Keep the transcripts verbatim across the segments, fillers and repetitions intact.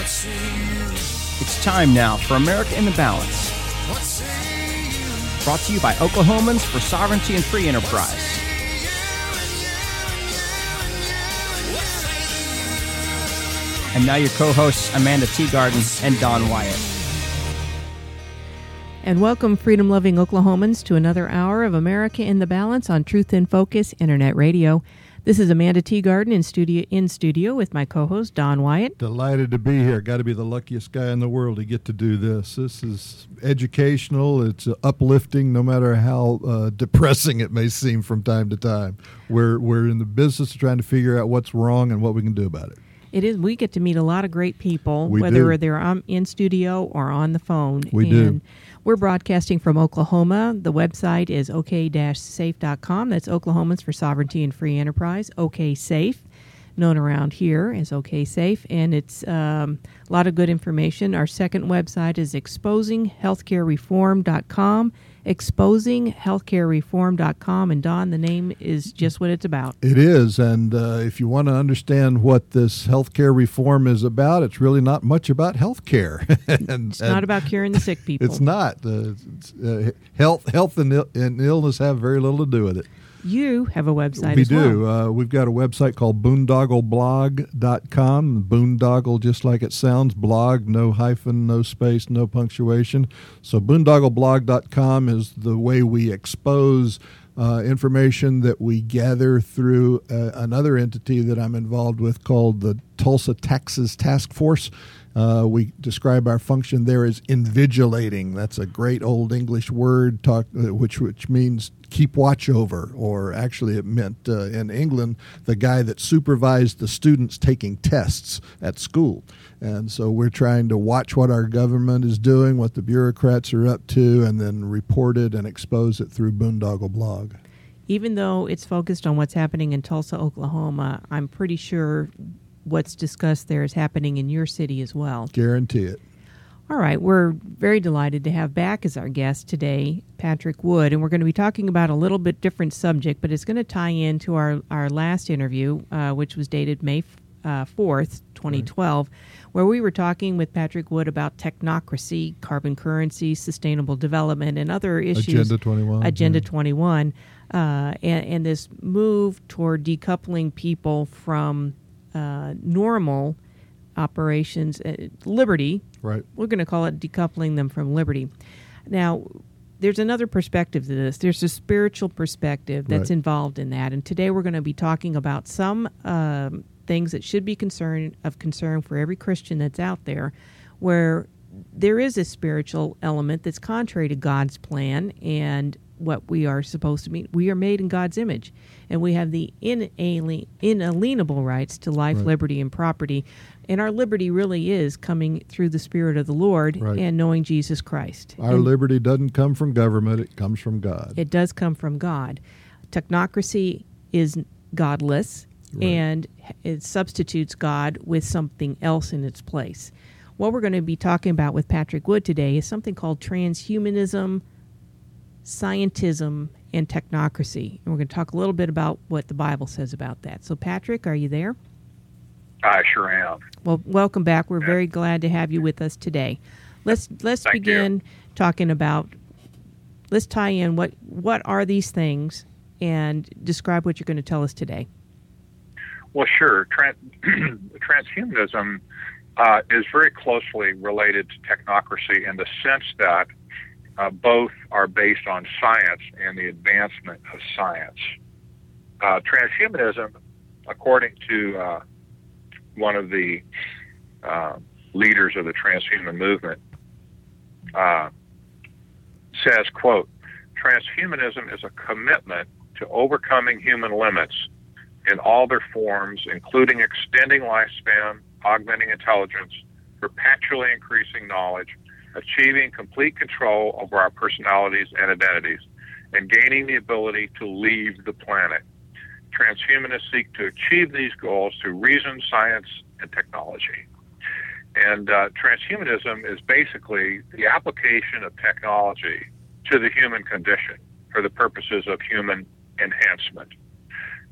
It's time now for America in the Balance. Brought to you by Oklahomans for Sovereignty and Free Enterprise. And now your co-hosts, Amanda Teagarden and Don Wyatt. And welcome, freedom-loving Oklahomans, to another hour of America in the Balance on Truth in Focus Internet Radio. This is Amanda Teagarden in studio, in studio with my co-host, Don Wyatt. Delighted to be here. Got to be the luckiest guy in the world to get to do this. This is educational. It's uh, uplifting, no matter how uh, depressing it may seem from time to time. We're, we're in the business of trying to figure out what's wrong and what we can do about it. It is. We get to meet a lot of great people, we whether do. they're um, in studio or on the phone. We and do. We're broadcasting from Oklahoma. The website is o k dash safe dot com. That's Oklahomans for Sovereignty and Free Enterprise. OKSafe, known around here as OKSafe, and it's um, a lot of good information. Our second website is exposing healthcare reform dot com. exposing healthcare reform dot com, and Don, the name is just what it's about. It is, and uh, if you want to understand what this healthcare reform is about, it's really not much about healthcare. and, It's not and about curing the sick people. It's not. Uh, it's, uh, health, health, and, il- and illness have very little to do with it. You have a website we as do. well. Uh, we've got a website called boondoggle blog dot com. Boondoggle, just like it sounds, blog, no hyphen, no space, no punctuation. So boondoggle blog dot com is the way we expose uh, information that we gather through uh, another entity that I'm involved with called the Tulsa Taxes Task Force. Uh, we describe our function there as invigilating. That's a great old English word, talk, uh, which which means keep watch over, or actually it meant uh, in England the guy that supervised the students taking tests at school. And so we're trying to watch what our government is doing, what the bureaucrats are up to, and then report it and expose it through Boondoggle Blog. Even though it's focused on what's happening in Tulsa, Oklahoma, I'm pretty sure what's discussed there is happening in your city as well. Guarantee it. All right, we're very delighted to have back as our guest today Patrick Wood, and we're going to be talking about a little bit different subject, but it's going to tie into our, our last interview, uh, which was dated May uh, fourth, twenty twelve, right, where we were talking with Patrick Wood about technocracy, carbon currency, sustainable development, and other issues. Agenda twenty-one. Agenda yeah. twenty-one, uh, and, and this move toward decoupling people from uh, normal operations, uh, liberty. Right. We're going to call it decoupling them from liberty. Now, there's another perspective to this. There's a spiritual perspective that's right. involved in that. And today we're going to be talking about some um, things that should be concern of concern for every Christian that's out there, where there is a spiritual element that's contrary to God's plan and what we are supposed to be. We are made in God's image, and we have the inalien- inalienable rights to life, right. liberty, and property. And our liberty really is coming through the Spirit of the Lord right. and knowing Jesus Christ. Our and liberty doesn't come from government, it comes from God. It does come from God. Technocracy is godless, right. and it substitutes God with something else in its place. What we're going to be talking about with Patrick Wood today is something called transhumanism, scientism, and technocracy. And we're going to talk a little bit about what the Bible says about that. So, Patrick, are you there? I sure am. Well, welcome back. We're yeah. very glad to have you with us today. Let's let's Thank begin you. talking about. Let's tie in what what are these things and describe what you're going to tell us today. Well, sure. Trans- transhumanism uh, is very closely related to technocracy in the sense that uh, both are based on science and the advancement of science. Uh, transhumanism, according to uh, one of the uh, leaders of the transhuman movement, uh, says, quote, transhumanism is a commitment to overcoming human limits in all their forms, including extending lifespan, augmenting intelligence, perpetually increasing knowledge, achieving complete control over our personalities and identities, and gaining the ability to leave the planet. Transhumanists seek to achieve these goals through reason, science, and technology. And uh, transhumanism is basically the application of technology to the human condition for the purposes of human enhancement.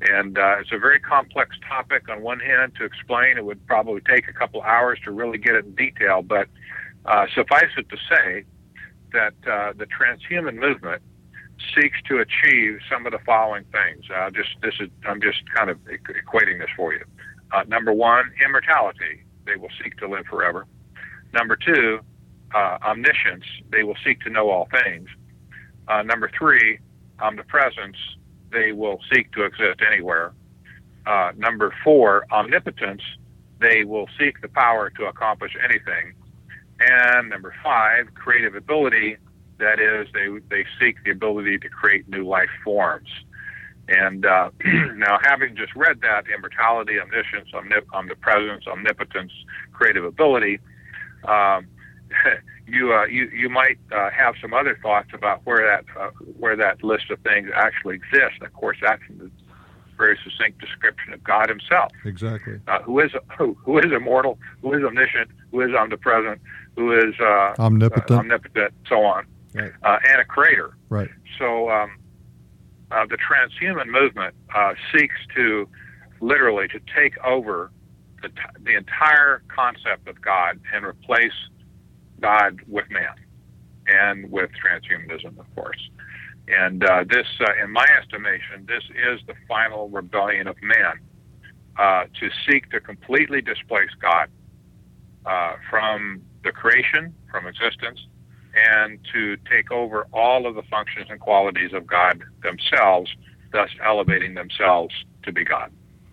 And uh, it's a very complex topic on one hand to explain. It would probably take a couple hours to really get it in detail, but uh, suffice it to say that uh, the transhuman movement seeks to achieve some of the following things. Uh, just this is I'm just kind of equating this for you. Uh, number one, immortality. They will seek to live forever. Number two, uh, omniscience. They will seek to know all things. Uh, number three, omnipresence. They will seek to exist anywhere. Uh, number four, omnipotence. They will seek the power to accomplish anything. And number five, creative ability. That is, they they seek the ability to create new life forms. And uh, now, having just read that, immortality, omniscience, omnip- omnipresence, omnipotence, creative ability, um, you uh, you you might uh, have some other thoughts about where that uh, where that list of things actually exists. And of course, that's in the very succinct description of God Himself. Exactly. Uh, who is who, who is immortal? Who is omniscient? Who is omnipresent? Who is uh, omnipotent? Uh, omnipotent, so on. Right. Uh, and a creator. Right. So um, uh, the transhuman movement uh, seeks to literally to take over the, t- the entire concept of God and replace God with man and with transhumanism, of course. And uh, this, uh, in my estimation, this is the final rebellion of man uh, to seek to completely displace God uh, from the creation, from existence, and to take over all of the functions and qualities of God themselves, thus elevating themselves to be God.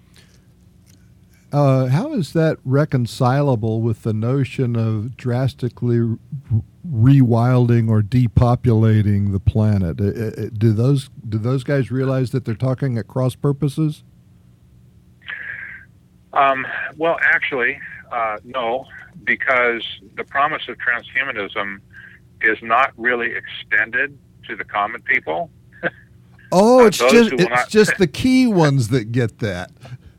Uh, how is that reconcilable with the notion of drastically re- rewilding or depopulating the planet? Uh, do those do those guys realize that they're talking at cross purposes? Um, well, actually, uh, no, because the promise of transhumanism is not really extended to the common people. Oh, uh, it's just it's not... just the key ones that get that.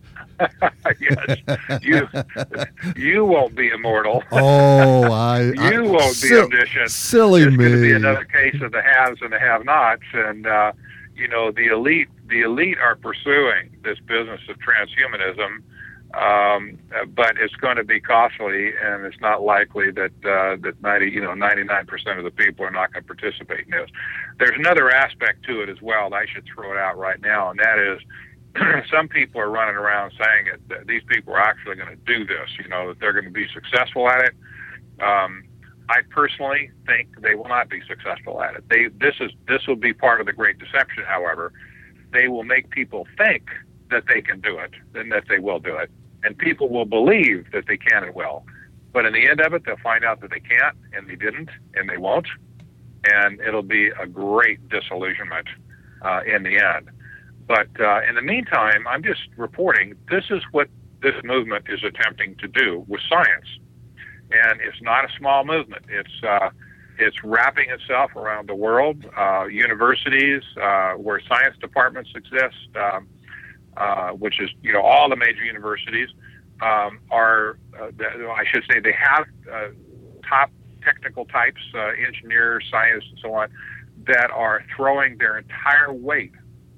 Yes, you you won't be immortal. Oh, I you I, won't si- be omniscient. Silly it's me. It's going to be another case of the haves and the have-nots, and uh, you know the elite. The elite are pursuing this business of transhumanism. Um, but it's going to be costly, and it's not likely that uh, that ninety, you know, ninety-nine percent of the people are not going to participate in this. There's another aspect to it as well that I should throw it out right now, and that is some people are running around saying it, that these people are actually going to do this, you know, that they're going to be successful at it. Um, I personally think they will not be successful at it. They this is this will be part of the Great Deception. However, they will make people think that they can do it and that they will do it. And people will believe that they can and will. But in the end of it, they'll find out that they can't, and they didn't, and they won't. And it'll be a great disillusionment uh, in the end. But uh, in the meantime, I'm just reporting this is what this movement is attempting to do with science. And it's not a small movement. It's uh, it's wrapping itself around the world, uh, universities uh, where science departments exist, um, Uh, which is, you know, all the major universities um, are, uh, I should say, they have uh, top technical types, uh, engineers, scientists, and so on, that are throwing their entire weight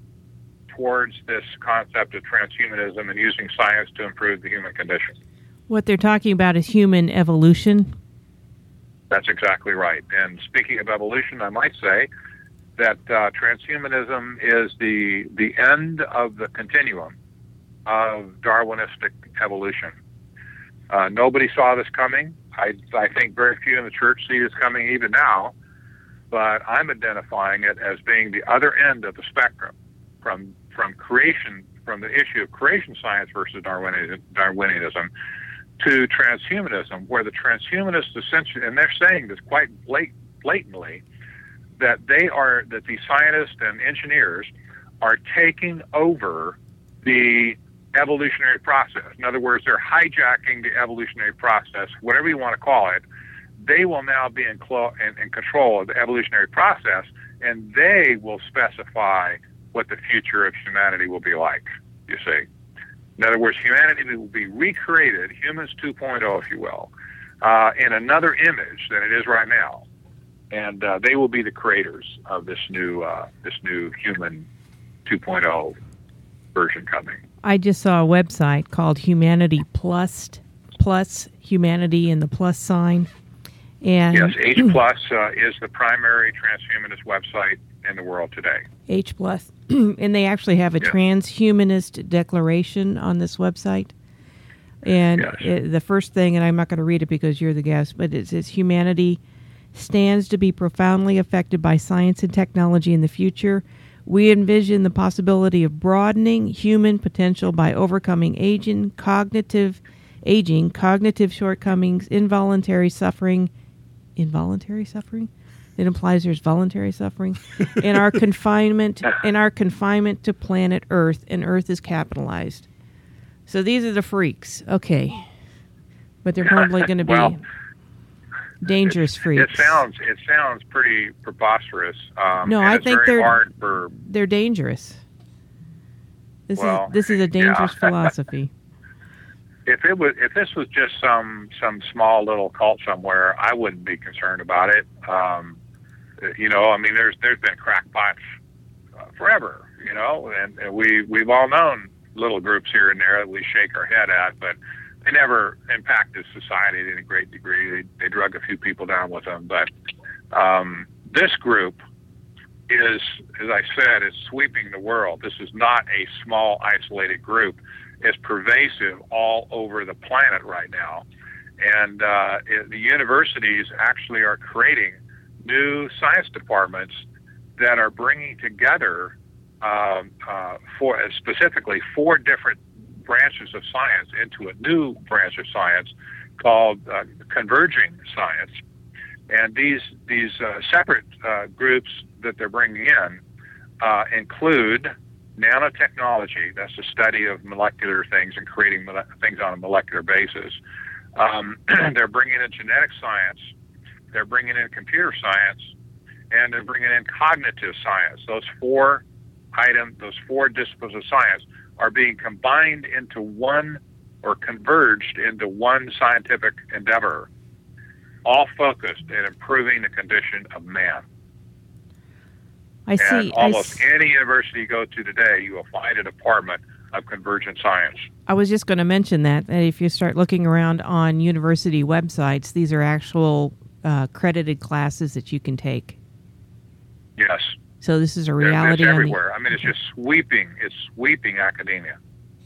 towards this concept of transhumanism and using science to improve the human condition. What they're talking about is human evolution. That's exactly right. And speaking of evolution, I might say that uh, transhumanism is the the end of the continuum of Darwinistic evolution. Uh, nobody saw this coming. I, I think very few in the church see this coming even now, but I'm identifying it as being the other end of the spectrum from from creation, from the issue of creation science versus Darwinian, Darwinianism to transhumanism, where the transhumanists essentially, and they're saying this quite blat- blatantly, that they are, that the scientists and engineers are taking over the evolutionary process. In other words, they're hijacking the evolutionary process, whatever you want to call it. They will now be in, clo- in, in control of the evolutionary process, and they will specify what the future of humanity will be like, you see. In other words, humanity will be recreated, humans two point oh, if you will, uh, in another image than it is right now. And uh, they will be the creators of this new uh, this new human two point oh version coming. I just saw a website called Humanity Plus, plus Humanity and the plus sign. And yes, H Plus uh, is the primary transhumanist website in the world today. H Plus, and they actually have a yes. transhumanist declaration on this website. And yes. it, the first thing, and I'm not going to read it because you're the guest, but it says humanity stands to be profoundly affected by science and technology in the future. We envision the possibility of broadening human potential by overcoming aging, cognitive, aging, cognitive shortcomings, involuntary suffering, involuntary suffering. It implies there's voluntary suffering, and our confinement, and our confinement to planet Earth, and Earth is capitalized. So these are the freaks, okay, but they're probably going to be well, dangerous it, freaks. It sounds it sounds pretty preposterous. Um, no, and I it's think very they're hard for they're dangerous. This well, is this is a dangerous yeah. philosophy. If it was, if this was just some some small little cult somewhere, I wouldn't be concerned about it. Um, you know, I mean, there's there's been crackpots uh, forever, you know, and, and we we've all known little groups here and there that we shake our head at, but they never impacted society to any great degree. They they drug a few people down with them, but um, this group is, as I said, is sweeping the world. This is not a small, isolated group. It's pervasive all over the planet right now. And uh, it, the universities actually are creating new science departments that are bringing together um, uh, for specifically four different branches of science into a new branch of science called uh, converging science. And these these uh, separate uh, groups that they're bringing in uh, include nanotechnology. That's the study of molecular things and creating mole- things on a molecular basis. Um, they're bringing in genetic science. They're bringing in computer science, and they're bringing in cognitive science. Those four items, those four disciplines of science are being combined into one or converged into one scientific endeavor, all focused at improving the condition of man. I see. And almost I s- any university you go to today, you will find a department of convergent science. I was just going to mention that, that if you start looking around on university websites, these are actual uh, credited classes that you can take. Yes. So this is a It's reality. everywhere. On the, I mean, it's just sweeping. It's sweeping academia.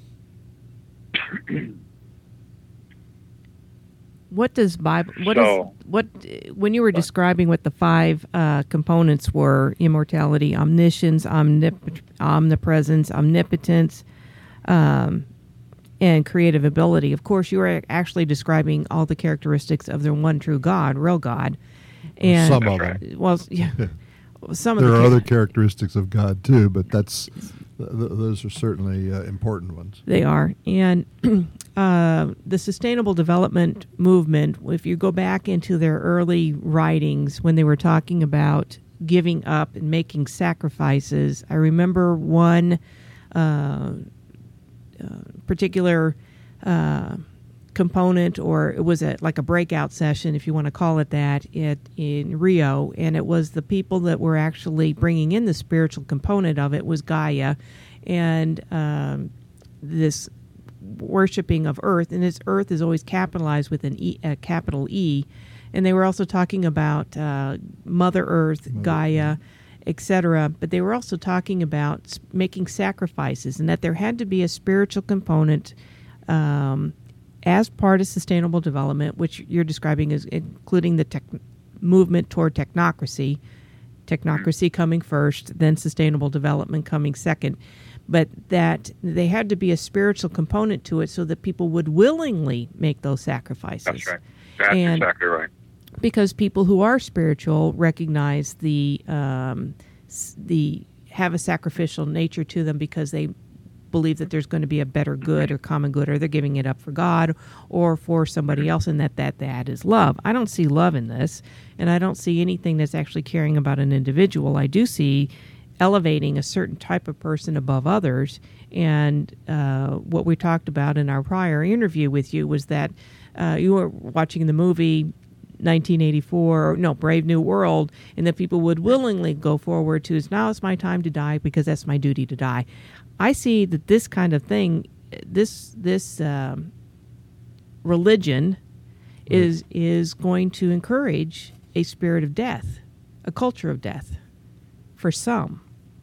What does Bible? What So- is what? When you were describing what the five uh, components were: immortality, omniscience, omnip- omnipresence, omnipotence, um, and creative ability. Of course, you were actually describing all the characteristics of the one true God, real God. And Some of right. them. well, yeah, some of There the are char- other characteristics of God too, but that's th- th- those are certainly uh, important ones. They are. And uh, the Sustainable Development Movement, if you go back into their early writings when they were talking about giving up and making sacrifices, I remember one uh, uh, particular uh, component, or it was a, like a breakout session, if you want to call it that, it, in Rio, and it was the people that were actually bringing in the spiritual component of it was Gaia, and um, this worshiping of Earth, and this Earth is always capitalized with an E, a capital E, and they were also talking about uh, Mother Earth, Mother Gaia, et cetera. But they were also talking about s- making sacrifices, and that there had to be a spiritual component um, as part of sustainable development, which you're describing as including the tech movement toward technocracy, technocracy coming first, then sustainable development coming second. But that they had to be a spiritual component to it so that people would willingly make those sacrifices. That's right. That's And- exactly right. Because people who are spiritual recognize the um, s- the have a sacrificial nature to them because they believe that there's going to be a better good or common good, or they're giving it up for God or for somebody else, and that that that is love. I don't see love in this, and I don't see anything that's actually caring about an individual. I do see elevating a certain type of person above others, and uh, what we talked about in our prior interview with you was that uh, you were watching the movie nineteen eighty-four, no, Brave New World, and that people would willingly go forward to, is now it's my time to die because that's my duty to die. I see that this kind of thing, this this um, religion, is is going to encourage a spirit of death, a culture of death, for some.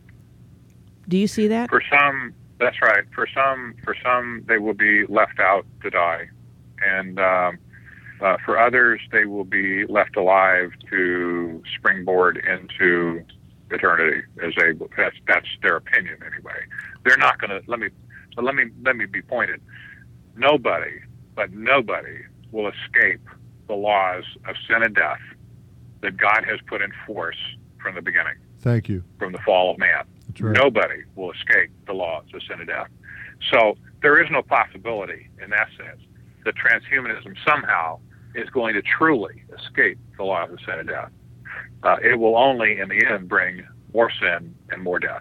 Do you see that? For some, that's right. For some, for some, they will be left out to die, and um, uh, for others, they will be left alive to springboard into eternity. As they, that's that's their opinion anyway. They're not going to let me. Let me let me be pointed. Nobody, but nobody, will escape the laws of sin and death that God has put in force from the beginning. Thank you. From the fall of man. That's right. Nobody will escape the laws of sin and death. So there is no possibility in that sense that transhumanism somehow is going to truly escape the laws of sin and death. Uh, it will only, in the end, bring more sin and more death.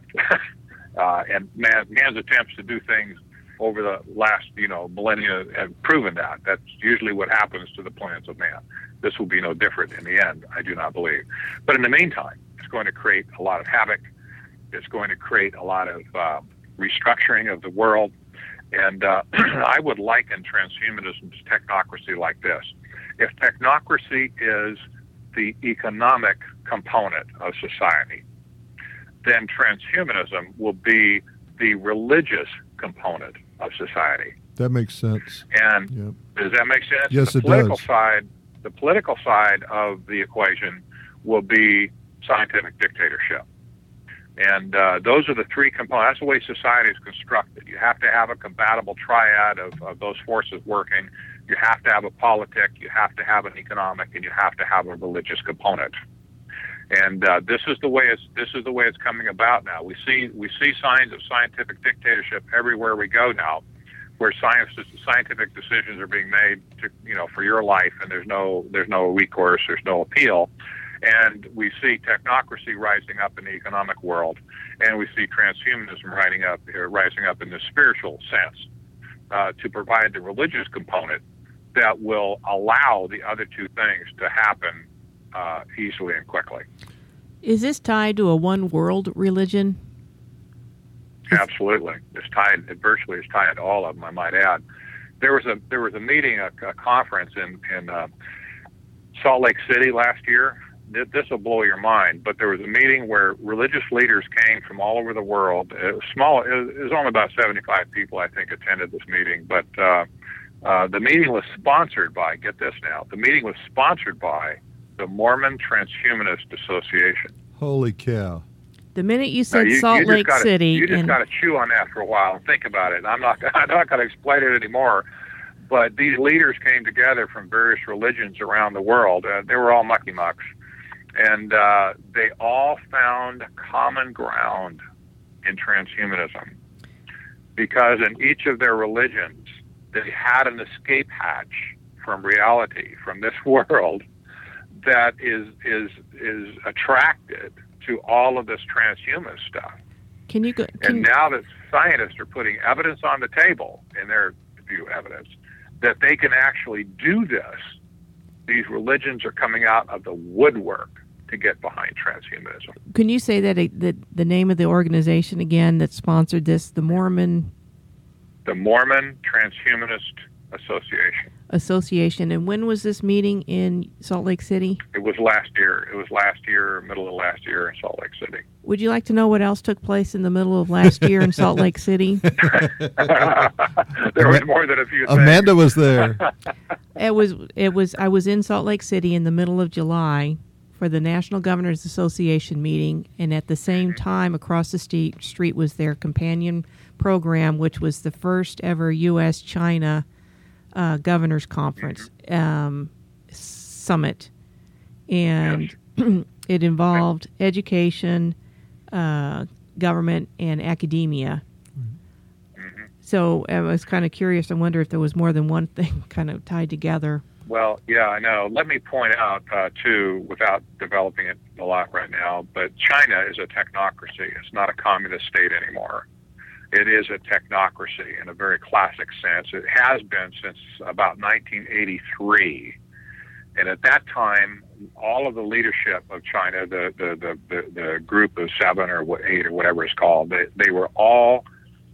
uh, and man, man's attempts to do things over the last, you know, millennia have proven that. That's usually what happens to the plans of man. This will be no different in the end, I do not believe. But in the meantime, it's going to create a lot of havoc. It's going to create a lot of uh, restructuring of the world. And uh, I would liken transhumanism to technocracy like this. If technocracy is the economic component of society, then transhumanism will be the religious component of society. That makes sense. And yep. Does that make sense? Yes, the it political does. Side, the political side of the equation will be scientific dictatorship. And uh, those are the three components. That's the way society is constructed. You have to have a compatible triad of, of those forces working. You have to have a politic, you have to have an economic, and you have to have a religious component. And uh, this is the way it's this is the way it's coming about now. We see we see signs of scientific dictatorship everywhere we go now, where science scientific decisions are being made to you know for your life, and there's no there's no recourse, there's no appeal. And we see technocracy rising up in the economic world, and we see transhumanism rising up, uh, rising up in the spiritual sense uh, to provide the religious component that will allow the other two things to happen uh, easily and quickly. Is this tied to a one-world religion? Absolutely, it's tied. It virtually is tied to all of them. I might add, there was a there was a meeting, a, a conference in in uh, Salt Lake City last year. This will blow your mind, but there was a meeting where religious leaders came from all over the world. It was small. It was only about seventy-five people, I think, attended this meeting. But uh, uh, the meeting was sponsored by, get this now, the meeting was sponsored by the Mormon Transhumanist Association. Holy cow. The minute you said you, Salt you Lake gotta, City... You just and... got to chew on that for a while and think about it. I'm not, I'm not going to explain it anymore. But these leaders came together from various religions around the world. Uh, they were all mucky mucks. And uh, they all found common ground in transhumanism, because in each of their religions, they had an escape hatch from reality, from this world, that is is is attracted to all of this transhuman stuff. Can you go? Can... And now that scientists are putting evidence on the table, in their view, evidence that they can actually do this, these religions are coming out of the woodwork to get behind transhumanism. Can you say that, it, that the name of the organization again that sponsored this, the Mormon... The Mormon Transhumanist Association. Association. And when was this meeting in Salt Lake City? It was last year. It was last year, middle of last year in Salt Lake City. Would you like to know what else took place in the middle of last year in Salt Lake City? There was more than a few things. Amanda was there. It was, it was, I was in Salt Lake City in the middle of July for the National Governors Association meeting, and at the same time across the street, street was their companion program, which was the first ever U S China uh, Governors Conference um, summit. And yes. It involved education, uh, government, and academia. Mm-hmm. So I was kind of curious. I wonder if there was more than one thing kind of tied together. Well, yeah, I know. Let me point out, uh, too, without developing it a lot right now, but China is a technocracy. It's not a communist state anymore. It is a technocracy in a very classic sense. It has been since about nineteen eighty-three. And at that time, all of the leadership of China, the, the, the, the, the group of seven or eight or whatever it's called, they, they were all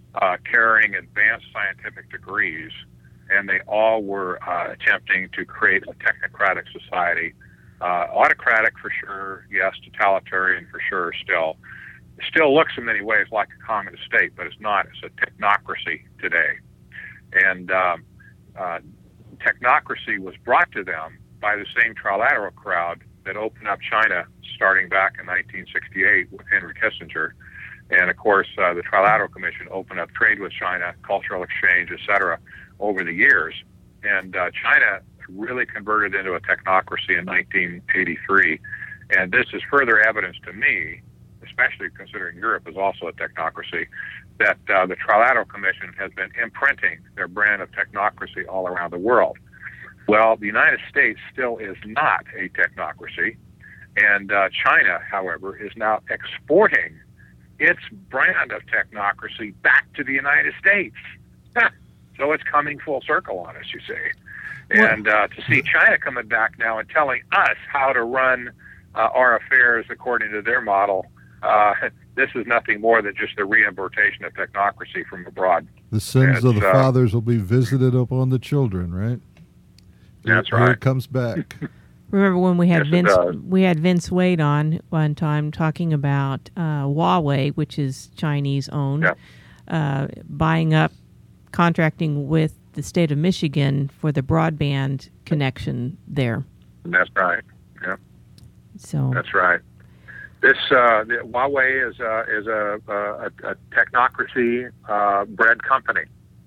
uh, carrying advanced scientific degrees, and they all were uh, attempting to create a technocratic society. Uh, autocratic for sure, yes, totalitarian for sure still. It still looks in many ways like a communist state, but it's not. It's a technocracy today. And um, uh, technocracy was brought to them by the same trilateral crowd that opened up China starting back in nineteen sixty-eight with Henry Kissinger. And, of course, uh, the Trilateral Commission opened up trade with China, cultural exchange, et cetera, over the years. And uh, China really converted into a technocracy in nineteen eighty-three. And this is further evidence to me, especially considering Europe is also a technocracy, that uh, the Trilateral Commission has been imprinting their brand of technocracy all around the world. Well, the United States still is not a technocracy. And uh, China, however, is now exporting its brand of technocracy back to the United States. So it's coming full circle on us, you see. And uh, to see China coming back now and telling us how to run uh, our affairs according to their model, uh, this is nothing more than just the reimportation of technocracy from abroad. The sins It's, of the uh, fathers will be visited upon the children, right? That's Here right. it comes back. Remember when we had Yes, it Vince does. we had Vince Wade on one time talking about uh, Huawei, which is Chinese owned, Yeah. uh, buying up, contracting with the state of Michigan for the broadband connection there. That's right. Yeah, So that's right. This uh, the, Huawei is uh, is a, a, a technocracy uh, bred company,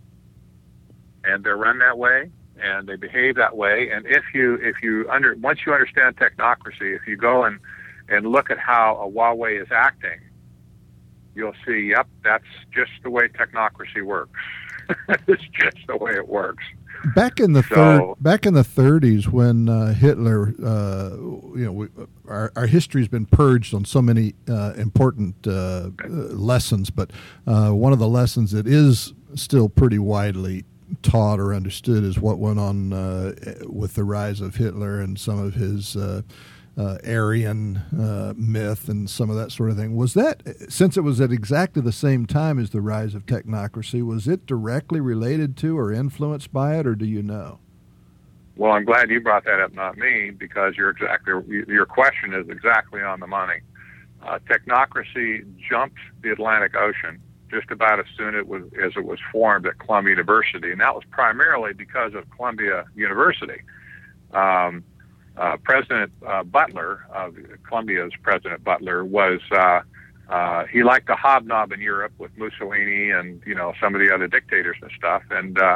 and they're run that way, and they behave that way. And if you if you under once you understand technocracy, if you go and and look at how a Huawei is acting, you'll see, yep, that's just the way technocracy works. It's just the way it works. Back in the So- third, back in the thirties, when uh, Hitler, uh, you know, we, our our history's been purged on so many uh, important uh, uh, lessons, but uh, one of the lessons that is still pretty widely taught or understood is what went on uh, with the rise of Hitler and some of his uh, uh, Aryan uh, myth and some of that sort of thing. Was that, since it was at exactly the same time as the rise of technocracy, was it directly related to or influenced by it, or do you know? Well, I'm glad you brought that up, not me, because you're exactly your question is exactly on the money. Uh, technocracy jumped the Atlantic Ocean just about as soon it was, as it was formed at Columbia University, and that was primarily because of Columbia University. Um, uh, President uh, Butler, uh, Columbia's President Butler, was uh, uh, he liked to hobnob in Europe with Mussolini and you know some of the other dictators and stuff, and uh,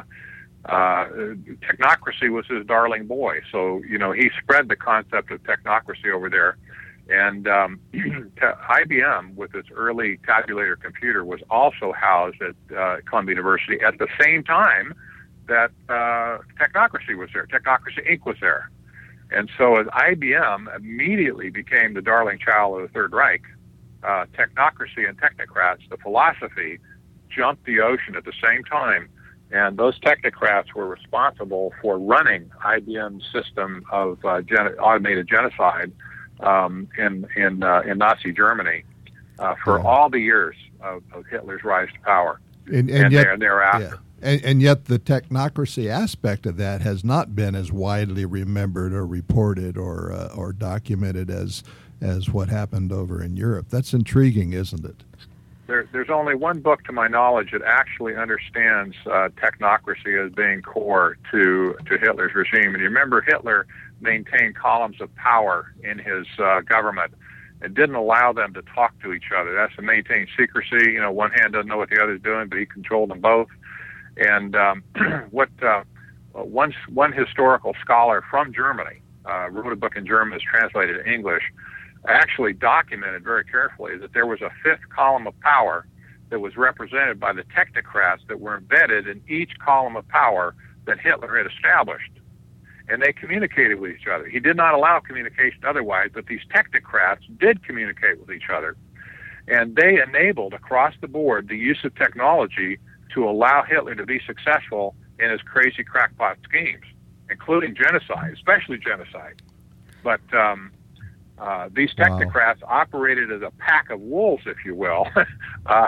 uh, technocracy was his darling boy. So you know he spread the concept of technocracy over there. And um, I B M, with its early tabulator computer, was also housed at uh, Columbia University at the same time that uh, Technocracy was there. Technocracy Incorporated was there. And so as I B M immediately became the darling child of the Third Reich, uh, technocracy and technocrats, the philosophy, jumped the ocean at the same time. And those technocrats were responsible for running I B M's system of uh, gen- automated genocide Um, in in uh, in Nazi Germany uh, for Yeah. all the years of, of Hitler's rise to power, And, and, and yet, there, thereafter. yeah. and, and yet the technocracy aspect of that has not been as widely remembered or reported or uh, or documented as as what happened over in Europe. That's intriguing, isn't it? There, there's only one book, to my knowledge, that actually understands uh, technocracy as being core to to Hitler's regime. And you remember, Hitler maintained columns of power in his uh, government and didn't allow them to talk to each other. That's to maintain secrecy. You know, one hand doesn't know what the other's doing, but he controlled them both. And um, what uh, one one historical scholar from Germany uh, wrote a book in German that's translated to English, actually documented very carefully that there was a fifth column of power that was represented by the technocrats that were embedded in each column of power that Hitler had established. And they communicated with each other. He did not allow communication otherwise, but these technocrats did communicate with each other. And they enabled, across the board, the use of technology to allow Hitler to be successful in his crazy crackpot schemes, including genocide, especially genocide. But um, uh, these technocrats wow. operated as a pack of wolves, if you will, uh,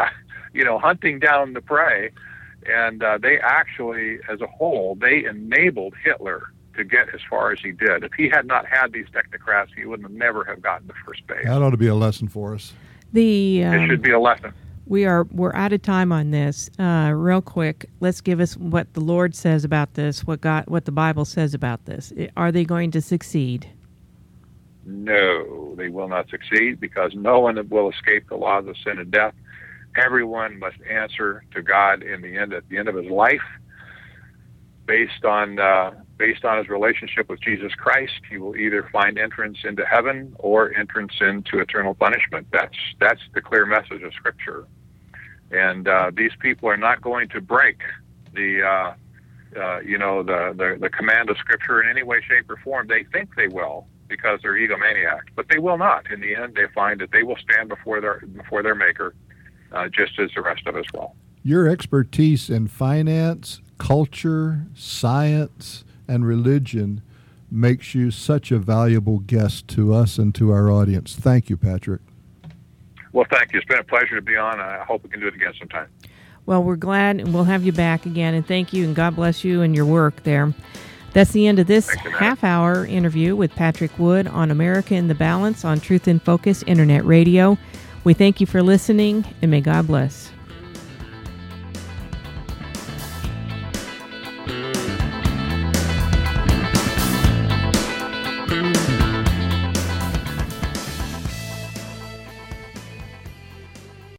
you know, hunting down the prey. And uh, they actually, as a whole, they enabled Hitler to get as far as he did. If he had not had these technocrats, he would have never have gotten to first base. That ought to be a lesson for us. The um, it should be a lesson. We are we're out of time on this. Uh, real quick, let's give us what the Lord says about this. What God, what the Bible says about this. Are they going to succeed? No, they will not succeed, because no one will escape the laws of sin and death. Everyone must answer to God in the end, at the end of his life, based on uh, based on his relationship with Jesus Christ. He will either find entrance into heaven or entrance into eternal punishment. That's that's the clear message of Scripture. And uh, these people are not going to break the uh, uh, you know the, the the command of Scripture in any way, shape, or form. They think they will, because they're egomaniacs, but they will not. In the end, they find that they will stand before their before their Maker, uh, just as the rest of us will. Your expertise in finance, culture, science, and religion makes you such a valuable guest to us and to our audience. Thank you, Patrick. Well, thank you. It's been a pleasure to be on. I hope we can do it again sometime. Well, we're glad, and we'll have you back again, and thank you, and God bless you and your work there. That's the end of this half-hour interview with Patrick Wood on America in the Balance on Truth in Focus Internet Radio. We thank you for listening, and may God bless.